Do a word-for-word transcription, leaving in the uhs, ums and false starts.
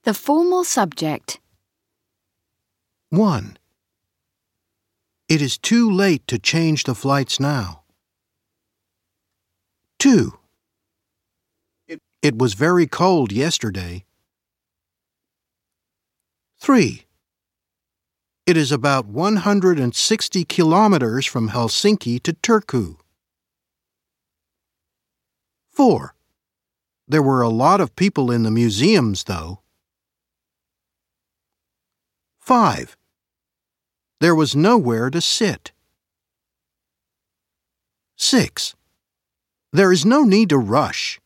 The formal subject. one. It is too late to change the flights now. two. It, it was very cold yesterday. three. It is about one hundred sixty kilometers from Helsinki to Turku. four. There were a lot of people in the museums, though. five. There was nowhere to sit. six. There is no need to rush.